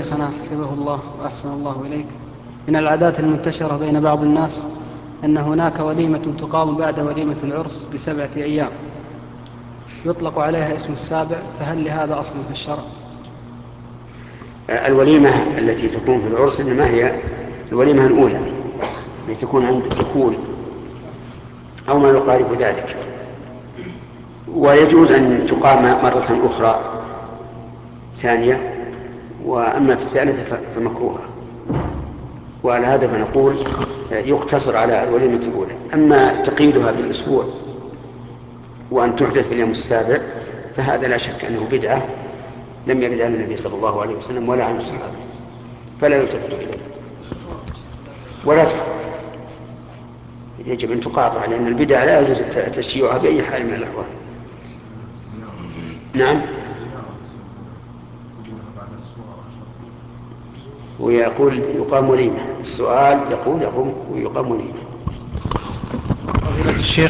شيخنا حفظه الله وأحسن الله إليك، من العادات المنتشرة بين بعض الناس أن هناك وليمة تقام بعد وليمة العرس ب7 أيام يطلق عليها اسم السابع، فهل لهذا أصل في الشرع؟ الوليمة التي تكون في العرس إنما هي الوليمة الأولى التي تكون عند الدخول أو ما يقارب ذلك، ويجوز أن تقام مرة أخرى ثانية، وأما في الثالثة فمكروهة. وعلى هذا فنقول يقتصر على الوليمة الأولى. أما تقييدها بالأسبوع وأن تحدث في اليوم السابع فهذا لا شك أنه بدعة لم يرد عن النبي صلى الله عليه وسلم ولا عن أصحابه، فلا يلتفت إليه ولا يجب أن تقاطع، لأن البدع لا يجوز تشييعها بأي حال من الأحوال. نعم. ويقول يقام وليمة، السؤال يقول يقوم ويقام وليمة. فضيلة الشيخ،